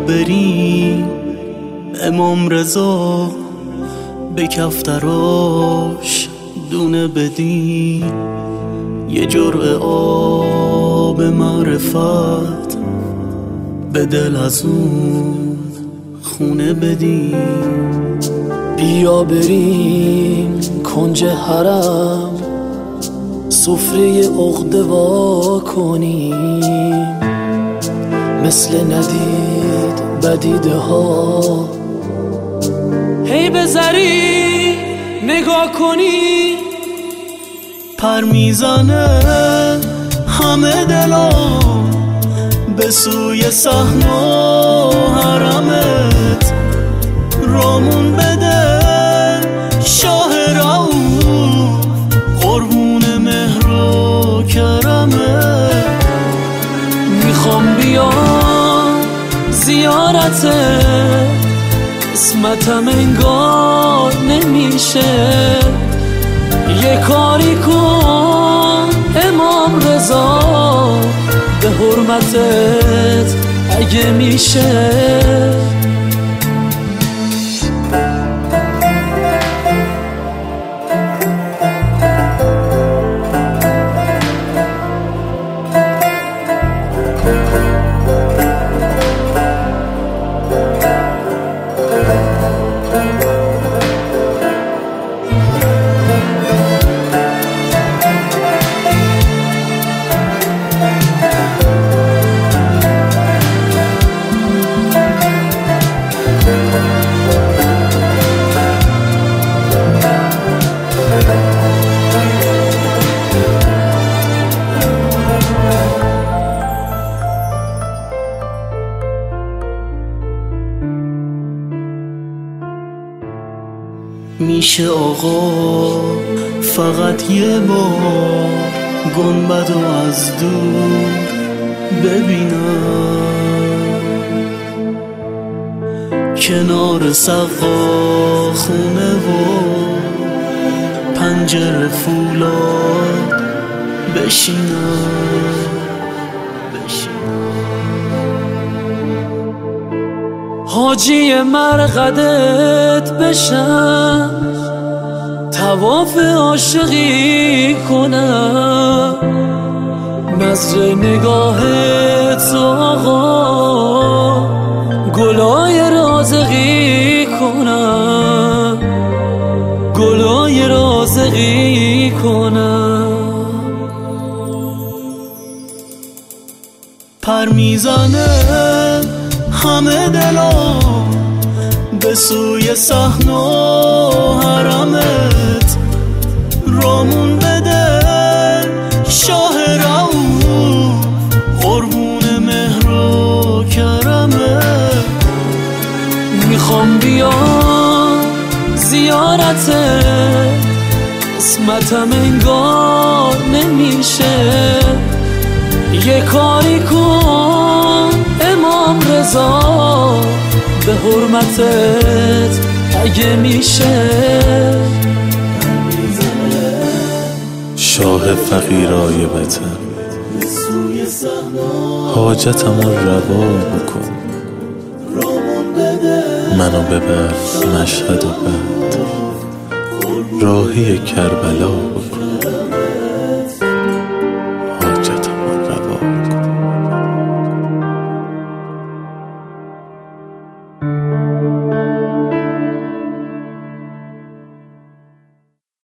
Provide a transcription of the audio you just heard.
بریم امام رضا به کفتراش دونه بدیم، یه جرعه آب معرفت به دل از اون خونه بدیم. بیا بریم کنج حرم سفره عقده وا کنیم، مثل ندید بدیده ها هی بذاری نگاه کنی. پر میزنه همه دلا به سوی صحن و حرمت، رامون بده شاه رؤوف قربون مهر و کرمت. میخوام بیام زیارتت، قسمتم انگار نمیشه، یه کاری کن امام رضا به حرمتت اگه میشه. میشه آقا فقط یه بار گنبدو از دور ببینم، کنار سقا خونه و پنجره فولاد بشینم. حاجی مرقدت بشم، طواف عاشقی کنم، نظر نگاهت آقا گلای رازقی کنم، گلای رازقی کنم. پر میزنه همه دلا به سوی صحن و حرمت، رامون بده شاه رؤوف قربون مهر و کرمت. میخوام بیام زیارتت، قسمتم انگار نمیشه، یه کاری کن امام رضا به حرمتت اگه میشه. شاه فقیرای وطن حاجتمو روا بکن، منو ببر مشهد و بعد راهی کربلا بکن.